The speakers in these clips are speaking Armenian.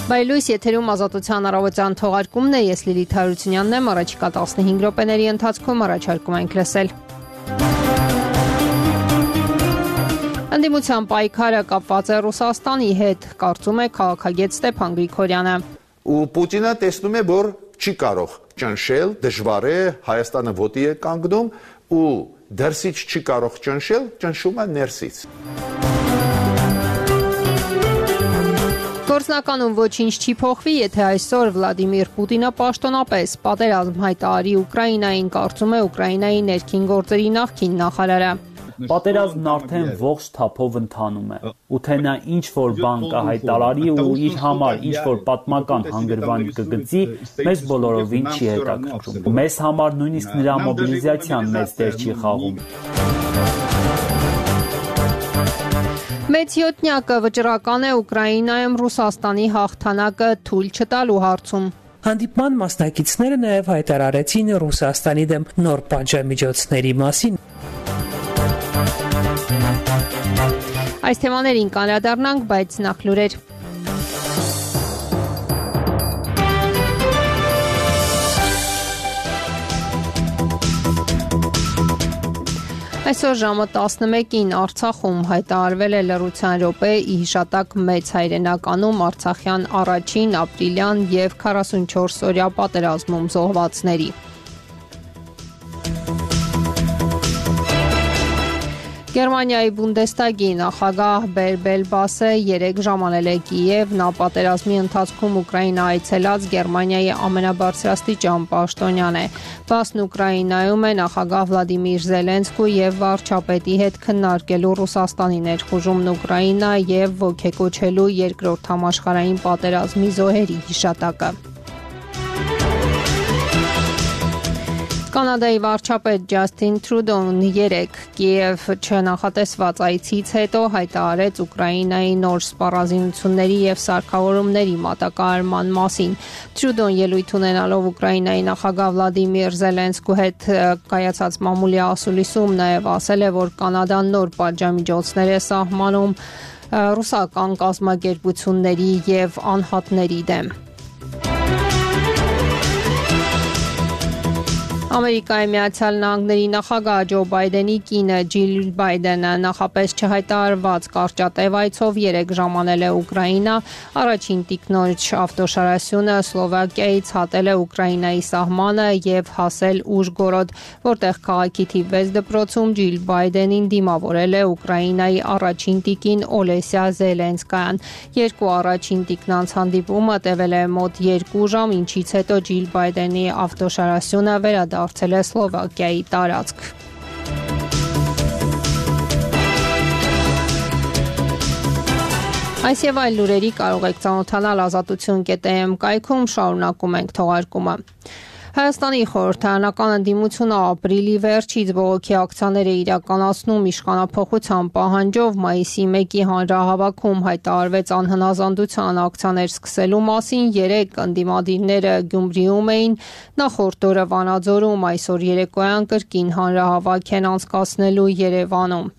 Բայլույս եթերում ազատության առավոտյան թողարկումն է, ես Լիլիթ Հարությունյանն եմ, առաջիկա 15 րոպեների ընթացքում առաջարկում ենք լսել։ Ընդդիմության պայքարը կապված է Ռուսաստանի հետ, կարծում է քաղաքագետ Ստեփան Գրիգորյանը։ Ու Պուտինը տեսնում է, որ չի կարող ճնշել, դժվար է, Հայաստանը ոտի է կանգնում ու դրսից չի կարող ճնշել, ճնշում է ներսից։ Գործնականում ոչինչ չի փոխվի, եթե այսօր Վլադիմիր Պուտինը պաշտոնապես պատերազմ հայտարարի Ուկրաինային, կարծում է Ուկրաինայի ներքին գործերի նախկին նախարարը։ Պատերազմն արդեն ողջ թափով ընթանում է, ու թե նա ինչ-որ բան կհայտարարի ու իր համար ինչ-որ պատմական հանգրվան կգծի, մեզ բոլորովին չի հետաքրքրում։ Մեզ համար նույնիսկ նրա մոբիլիզացիան մեծ դեր չի խաղում։ Մեծ յոթնյակը վճռական է Ուկրաինայում Ռուսաստանի հաղթանակը թույլ չտալու հարցում։ Հանդիպման մասնակիցները նաև հայտարարեցին Ռուսաստանի դեմ նոր պատժամիջոցների մասին։ Այս թեմաներին կանդրադառնանք, բայց նախ լուրեր։ Այսօր ժամը 11-ին Արցախում հայտարարվել է լռության րոպե ի հիշատակ մեծ հայրենականում արցախյան առաջին ապրիլյան և 44-օրյա պատերազմում զոհվածների։ Գերմանիայի Բունդեստագի նախագահ Բելբասը 3 ժամանել է Կիև, նա պատերազմի ընթացքում Ուկրաինա այցելած Գերմանիայի ամենաբարձրաստիճան պաշտոնյան է։ Բասն Ուկրաինայում է նախագահ Վլադիմիր Զելենսկու և վարչապետի հետ քննարկելու Ռուսաստանի ներխուժումն Ուկրաինա և ոգեկոչելու երկրորդ համաշխարհային պատերազմի զոհերի հիշատակը։ Կանադայի վարչապետ Ջասթին Թրուդոն 3 Կիև չնախատեսված այցից հետո հայտարարեց Ուկրաինայի նոր սպառազինությունների և սարքավորումների մատակարարման մասին։ Թրուդոն ելույթ ունենալով Ուկրաինայի նախագահ Վլադիմիր Զելենսկու հետ կայացած մամուլի ասուլիսում նաև ասել է, որ Կանադան նոր պատժամիջոցներ է սահմանում ռուսական կազմակերպությունների և անհատների դեմ։ Ամերիկայի Միացյալ Նահանգների նախագահ Ջո Բայդենի կինը Ջիլ Բայդենը նախապես չհայտարարված կարճատև այցով 3 ժամանել է Ուկրաինա, առաջին տիկնոջ ավտոշարասյունը Սլովակիայից հատել է Ուկրաինայի սահմանը և հասել Ուժգորոդ, որտեղ քաղաքի թիվ 6 դպրոցում Ջիլ Բայդենին դիմավորել է Ուկրաինայի առաջին տիկին Օլեսիա Զելենսկայան։ Երկու առաջին տիկնանց հանդիպումը տևել է մոտ 2 ժամ, ինչից հետո Ջիլ Բայդենի ավտոշարասյունը վերադարձել է Սլովակիայի տարածք։ Այս և այլ լուրերի կարող եք ծանոթանալ ազատություն.am կայքում, շարունակում ենք թողարկումը։ Հայաստանի խորհրդարանական ընդդիմությունը ապրիլի վերջից բողոքի ակցիաներ է իրականացնում իշխանափոխության պահանջով, մայիսի 1-ի հանրահավաքում հայտարարվեց անհնազանդության ակցիաներ սկսելու մասին, 3 ընդդիմադիրները Գյումրիում էին, նախորդ օրը Վանաձորում, այսօր երեկոյան կրկին հանրահավաք են անցկացնելու Երևանում։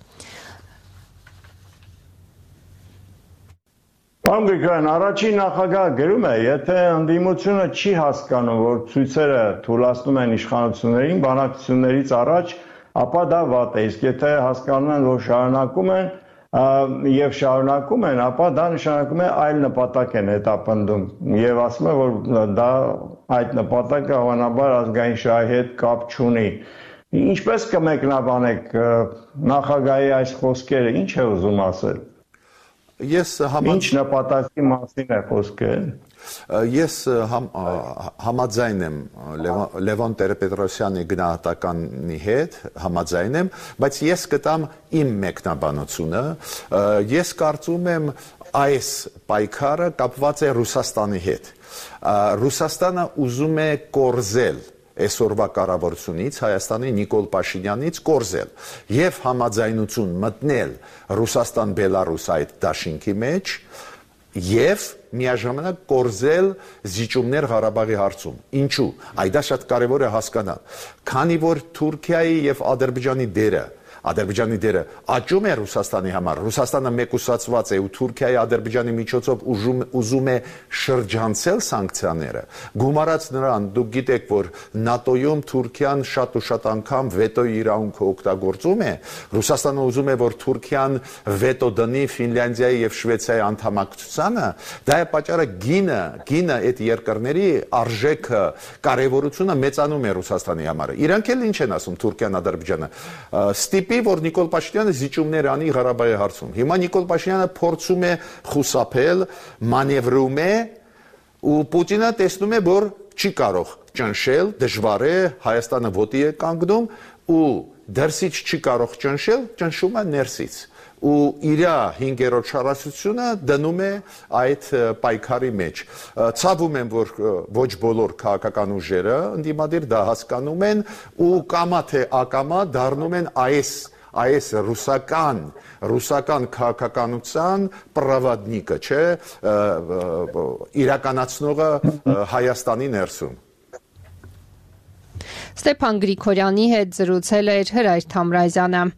Պարոն Գրիգորյան, առաջին նախագահը գրում է, եթե ընդդիմությունը չի հասկանում, որ ցույցերը թույլատնում են իշխանություններին, բանակցություններից առաջ, ապա դա վատ է, իսկ եթե հասկանում են, որ շարունակում են, ապա դա նշանակում է այլ նպատակ են հետապնդում եւ ասում է, որ դա այդ նպատակը հավանաբար ազգային շահի հետ կապ չունի։ Ինչպես կմեկնաբանեք նախագահի այս խոսքերը, ինչ է ուզում ասել։ Ինչ նպատակի մասին է խոսքը։ Ես համաձայն եմ Լևոն Տեր-Պետրոսյանի գնահատականի հետ, համաձայն եմ, բայց ես կտամ իմ մեկնաբանությունը, ես կարծում եմ այս պայքարը կապված է Ռուսաստանի հետ։ Ռուսաստանը ուզում է կորզել այսօրվա կառավարությունից, Հայաստանի Նիկոլ Փաշինյանից կորզել եւ համաձայնություն մտնել Ռուսաստան-Բելարուս այդ դաշինքի մեջ եւ միաժամանակ կորզել զիջումներ Ղարաբաղի հարցում։ Ինչու՞։ Այդ դա շատ կարեւոր է հասկանալ։ Քանի որ Թուրքիայի եւ Ադրբեջանի դերը Ադրբեջանի դերը աճում է Ռուսաստանի համար, Ռուսաստանը մեկուսացված է ու Թուրքիայի Ադրբեջանի միջոցով ուզում է շրջանցել սանկցիաները, գումարած նրան, դուք գիտեք, որ ՆԱՏՕ-ում Թուրքիան շատ ու շատ անգամ վետոյի իրավունքը օգտագործում է, Ռուսաստանը ուզում է, որ Թուրքիան վետո դնի Ֆինլանդիայի եւ Շվեյցիայի անդամակցությանը, դա է պատճառը գինը այդ երկրների արժեքը, կարևորությունը մեծանում է Ռուսաստանի համար։ Իրանք էլ ինչ են ասում Թուրքիան, Ադրբեջանը, ստիպի, որ Նիկոլ Փաշինյանը զիջումներ անի Ղարաբաղի հարցում։ Հիմա Նիկոլ Փաշինյանը փորձում է խուսափել, մանևրում է ու Պուտինը տեսնում է, որ չի կարող ճնշել, դժվար է, Հայաստանը ոտի է կանգնում ու դրսից չի կարող ճնշել, ճնշում է ներսից։ Ու իր 5-րդ շարասությունը դնում է այդ պայքարի մեջ։ Ցավում եմ, որ ոչ բոլոր քաղաքական ուժերը ընդդիմադիր դա հասկանում են ու կամա թե ակամա դառնում են այս ռուսական քաղաքականության պրավադնիկը, չէ, իրականացնողը Հայաստանի ներսում։ Ստեփան Գրիգորյանի հետ զրուցել էր Հրայր Թամրազյանը։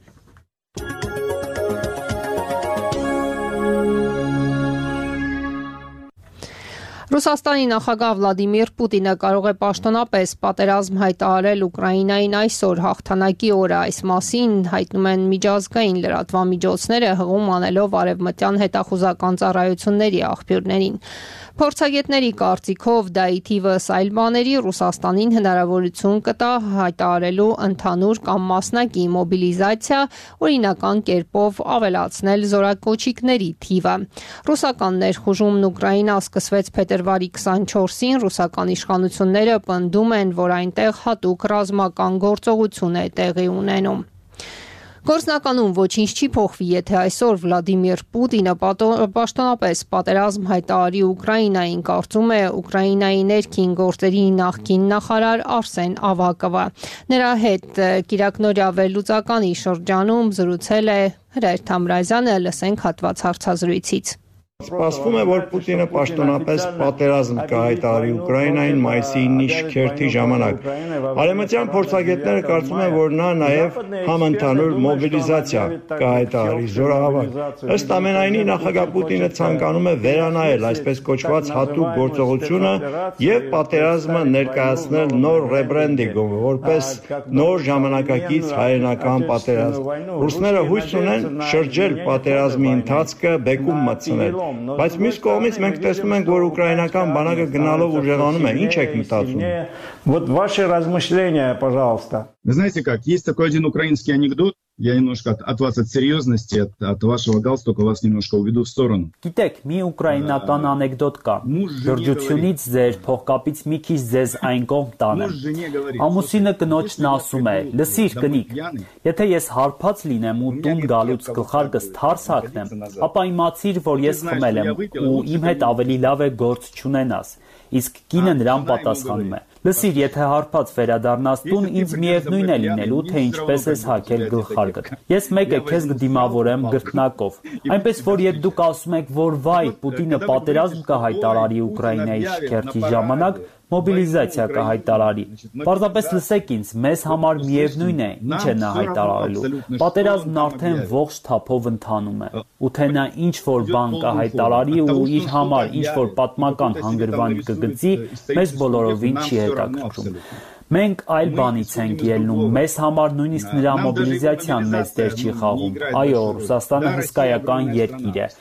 Ռուսաստանի նախագահ Վլադիմիր Պուտինը կարող է պաշտոնապես պատերազմ հայտարարել Ուկրաինային այսօր հաղթանակի օրը, այս մասին հայտնում են միջազգային լրատվամիջոցները, հղում անելով արևմտյան հետախուզական ծառայությունների աղբյուրներին։ Փորձագետների կարծիքով դա ի թիվս այլ բաների Ռուսաստանին հնարավորություն կտա հայտարարելու ընդհանուր կամ մասնակի մոբիլիզացիա, օրինական կերպով ավելացնել զորակոչիկների թիվը։ Ռուսական ներխուժումն Ուկրաինա սկսվեց փետրվարի 24-ին, ռուսական իշխանությունները պնդում են, որ այնտեղ հատուկ ռազմական գործողություն է տեղի ունենում։ Գործնականում ոչինչ չի փոխվի, եթե այսօր Վլադիմիր Պուտինը պաշտոնապես պատերազմ հայտարարի Ուկրաինային, կարծում է Ուկրաինայի ներքին գործերի նախկին նախարար Արսեն Ավակովը։ Նրա հետ կիրակնօրյա վերլուծականի շրջանում զրուցել է Հրայր Թամրազյանը, լսենք հատված հարցազրույցից։ Սպասվում է, որ Պուտինը պաշտոնապես պատերազմ կհայտարարի Ուկրաինային մայիսի 9-ի շքերթի ժամանակ։ Արևմտյան փորձագետները կարծում են, որ նա նաև համընդհանուր մոբիլիզացիա կհայտարարի զորահավաք։ Ըստ ամենայնի, նախագահ Պուտինը ցանկանում է վերանայել այսպես կոչված հատուկ գործողությունը եւ պատերազմը ներկայացնել նոր ռեբրենդինգով, որպես նոր ժամանակակից հայերենական պատերազմ։ Ռուսները հույս ունեն շրջել պատերազմի ընթացքը, բեկում մտցնել։ Բայց մյուս կողմից մենք տեսնում ենք, որ ուկրաինական բանակը գնալով ուժեղանում է։ Ինչ եք մտածում։ Вот ваши размышления, пожалуйста. Вы знаете как, есть такой один украинский анекдот, я немножко от вас от серьезности, от вашего галстука вас немножко уведу в сторону. Գիտեք, մի ուկրաինական անեկդոտ կա։ Լրջությունից ձեր փողկապից մի քիչ ձեզ այն կողմ տանեմ։ Ամուսինը կնոջն ասում է. «Լսիր, կնիկ, եթե ես հարբած լինեմ ու տուն գալուց գլխարկս թարս հագնեմ, ապա իմացիր, որ ես խմել եմ ու իմ հետ ավելի լավ է գործ չունենաս»։ Իսկ կինը նրան պատասխանում է. «Լսիր, եթե հարբած վերադառնաս տուն, ինձ միևնույն է լինելու, թե ինչպես ես հագել գլխարկդ։ Ես մեկը քեզ կդիմավորեմ գրտնակով»։ Այնպես որ երբ դուք ասում եք, որ վայ, Պուտինը պատերազմ կհայտարարի Ուկրաինայի շքերթի ժամանակ, մոբիլիզացիա կհայտարարի, պարզապես լսեք ինձ, մեզ համար միևնույն է, ինչ է նա հայտարարելու։ Պատերազմն արդեն ողջ թափով ընթանում է, ու թե նա ինչ-որ բան կհայտարարի ու իր համար ինչ-որ պատմական հանգրվան կգծի, մեզ բոլորովին չի հետաքրքրում։ Մենք այլ բանից ենք ելնում, մեզ համար նույնիսկ նրա մոբիլիզացիան մեծ դեր չի խաղում։ Այո, Ռուսաստանը հսկայական երկիր է,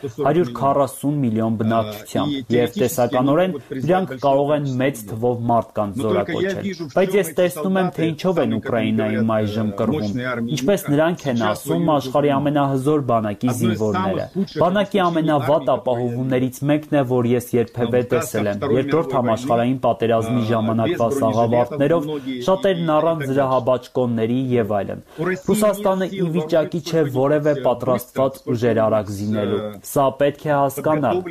140 միլիոն բնակչությամբ, եւ տեսականորեն դրանք կարող են մեծ թվով մարդկանց զորակոչել։ Բայց ես տեսնում եմ, թե ինչով են Ուկրաինայում այժմ կռվում։ Ինչպես նրանք են ասում, աշխարհի ամենահզոր բանակի զինվորները։ Բանակի ամենավատ ապահովումներից մեկն է, որ ես երբևէ տեսել եմ։ Երկրորդ համաշխարհային պատերազմի ժամանակվա սաղավարտներով շատերն առան զրահաբաճկոնների եւ այլն։ Ռուսաստանը ի վիճակի չէ որևէ պատրաստված ուժեր արագ զինելու։ Սա պետք է հասկանալ։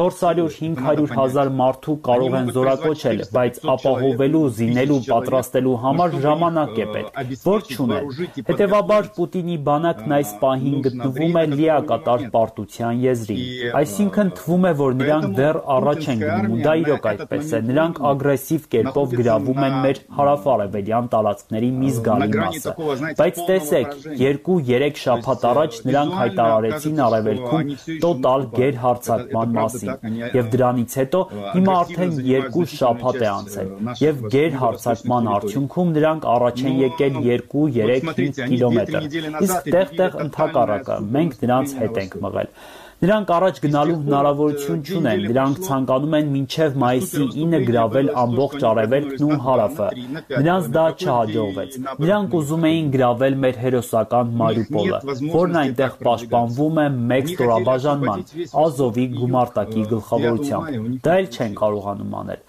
400-500 հազար մարդու կարող են զորակոչել, բայց ապահովելու, զինելու, պատրաստելու համար ժամանակ է պետք, որ չունեն։ Հետևաբար Պուտինի բանակն այս պահին գտնվում է լիակատար պարտության եզրին։ Այսինքն թվում է, որ նրանք դեռ առաջ են գնում, ու դա իրոք այդպես է։ Նրանք ագրեսիվ կերպով գրավում են մեր հարավ հարավ արևելյան տարածքների մի զգալի մասը։ Բայց տեսեք, 2-3 շաբաթ առաջ նրանք հայտարարեցին արևելքում տոտալ գերհարձակման մասին, եւ դրանից հետո հիմա արդեն 2 շաբաթ է անցել, եւ գերհարձակման արդյունքում նրանք առաջ են եկել 2-3-5 կիլոմետր, իսկ տեղ-տեղ ընդհակառակը, մենք նրանց հետ ենք մղել։ Նրանք առաջ գնալու հնարավորություն չունեն, նրանք ցանկանում են մինչև մայիսի 9 գրավել ամբողջ արևելքն ու հարավը։ Նրանց դա չհաջողվեց։ Նրանք ուզում էին գրավել մեր հերոսական Մարիուպոլը, որն այնտեղ պաշտպանվում է մեկ ստորաբաժանման, Ազովի գումարտակի գլխավորությամբ։ Դա էլ չեն կարողանում անել։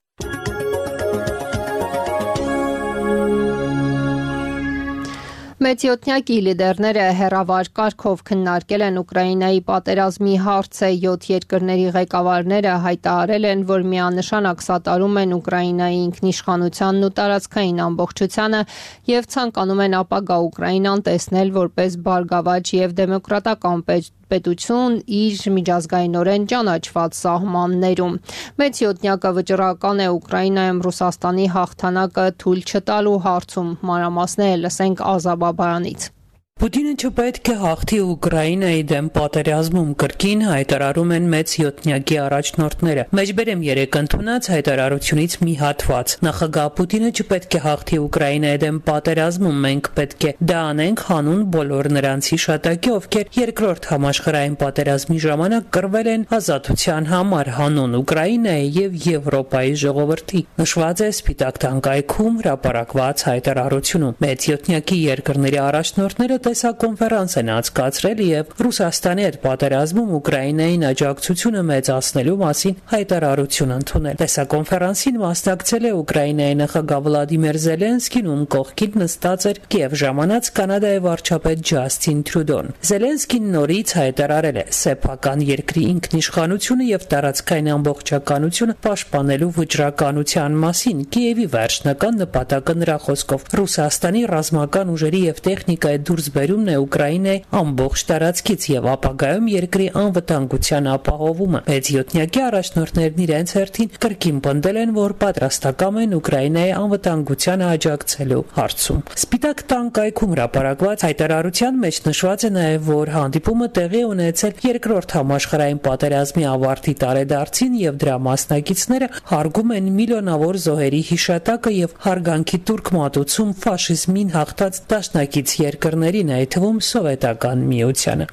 Մեծյոթնյակի լիդերները հեռավար կարգով քննարկել են Ուկրաինայի պատերազմի հարցը, 7 երկրների ղեկավարները հայտարարել են, որ միանշանակ սատարում են Ուկրաինայի ինքնիշխանությանն ու տարածքային ամբողջությանը եւ ցանկանում են ապագա Ուկրաինան տեսնել որպես բարգավաճ եւ դեմոկրատական պետություն իր միջազգայինորեն ճանաչված սահմաններում։ Մեծյոթնյակը վճռական է Ուկրաինայում Ռուսաստանի հաղթանակը թույլ չտալու հարցում, մանրամասները լսենք Ազաբաբայանից։ Պուտինը չպետք է հաղթի Ուկրաինայի դեմ պատերազմում, կրկին հայտարարում են մեծյոթնյակի առաջնորդները։ Մեջբերեմ 3 ընդունած հայտարարությունից մի հատված։ Նախագահ Պուտինը չպետք է հաղթի Ուկրաինայի դեմ պատերազմում, մենք պետք է դա անենք հանուն բոլոր նրանց հիշատակի, ովքեր երկրորդ համաշխարհային պատերազմի ժամանակ կռվել են ազատության համար, հանուն Ուկրաինայի եւ Եվրոպայի ժողովրդի։ Նշված է Սպիտակ տանկայքում հրապարակված հայտարարությունում։ Մեծյոթնյակի երկրների առաջնորդները տեսակոնֆերանս են անցկացրել եւ Ռուսաստանի հետ պատերազմում Ուկրաինային աջակցությունը մեծացնելու մասին հայտարարություն ընդունել։ Տեսակոնֆերանսին մասնակցել է Ուկրաինայի նախագահ Վլադիմիր Զելենսկին, ում կողքին նստած էր Կիև ժամանած Կանադայի վարչապետ Ջասթին Թրյուդոն։ Զելենսկին նորից հայտարարել է սեփական երկրի ինքնիշխանությունը եւ տարածքային ամբողջականությունը պաշտպանելու վճռականության մասին։ Կիևի վերջնական նպատակը նրա խոսքով Ռուսաստանի ռազմական ուժերի եւ տեխնիկայի դուրս բերումն է Ուկրաինայի ամբողջ տարածքից եւ ապագայում երկրի անվտանգության ապահովումը։ Մեծյոթնյակի առաջնորդներն իրենց հերթին կրկին պնդել են, որ պատրաստակամ են Ուկրաինայի անվտանգությանը աջակցելու հարցում։ Սպիտակ տանկայքում հրապարակված հայտարարության մեջ նշված է նաեւ, որ հանդիպումը տեղի ունեցել երկրորդ համաշխարհային պատերազմի ավարտի տարեդարձին եւ դրա մասնակիցները հարգում են միլիոնավոր զոհերի հիշատակը եւ հարգանքի տուրք մատուցում ֆաշիզմին հաղթած դաշնակից երկրների այդ թվում Սովետական Միությանը։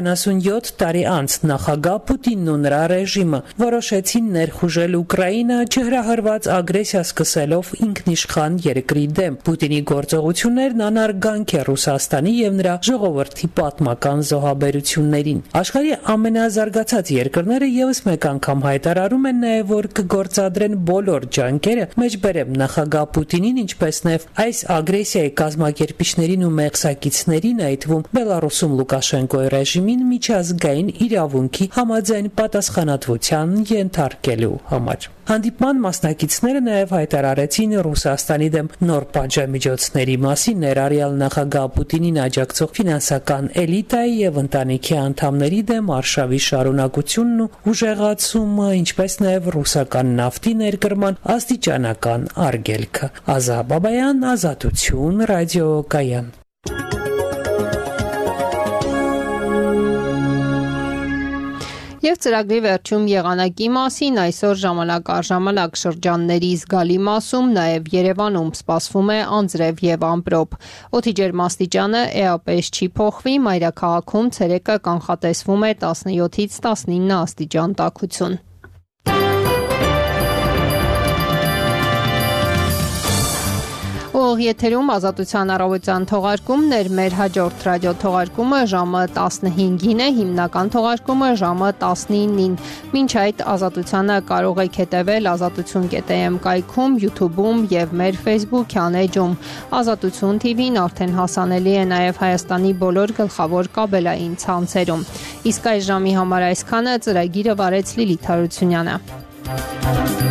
77 տարի անց նախագահ Պուտինն ու նրա ռեժիմը որոշեցին ներխուժել Ուկրաինա, չհրահրված ագրեսիա սկսելով ինքնիշխան երկրի դեմ։ Պուտինի գործողություններն անարգանք է Ռուսաստանի եւ նրա ժողովրդի պատմական զոհաբերություններին։ Աշխարհի ամենազարգացած երկրները եւս մեկ անգամ հայտարարում են նաեւ, որ կգործադրեն բոլոր ջանքերը մեջբերեմ նախագահ Պուտինին, ինչպես նաեւ այս ագրեսիայի կազմակերպիչներին ու մեղսակիցներին, այդ թվում Բելարուսում Լուկաշենկոյի ռեժիմին միջազգային իրավունքի համաձայն պատասխանատվության ենթարկելու համար։ Հանդիպման մասնակիցները նաև հայտարարեցին Ռուսաստանի դեմ նոր պատժամիջոցների մասին, ներառյալ նախագահ Պուտինին աջակցող ֆինանսական էլիտայի եւ ընտանիքի անդամների դեմ արշավի շարունակությունն ու ուժեղացումը, ինչպես նաև ռուսական նավթի ներկրման աստիճանական արգելքը։ Ազաբաբայան, Ազատություն, Ռադիոկայան։ Եվ ծրագրի վերջում եղանակի մասին այսօր ժամանակ առ ժամանակ շրջանների զգալի մասում, նաև Երևանում սպասվում է անձրև եւ ամպրոպ։ Օդի ջերմաստիճանը էապես չի փոխվի, մայրաքաղաքում ցերեկը կանխատեսվում է 17-ից 19 աստիճան տաքություն։ Եթերում Ազատության առավոտյան թողարկումներ, մեր հաջորդ ռադիո թողարկումը ժամը 15-ին է, հիմնական թողարկումը ժամը 19-ին։ Մինչ այդ Ազատությանը կարող եք հետևել azatutun.am կայքում, YouTube-ում եւ մեր Facebook-յան էջում։ Ազատություն TV-ն արդեն հասանելի է նաեւ Հայաստանի բոլոր գլխավոր կաբելային ցանցերում։ Իսկ այս ժամի համար այսքանը, ծրագիրը վարեց Լիլիթ Հարությունյանը։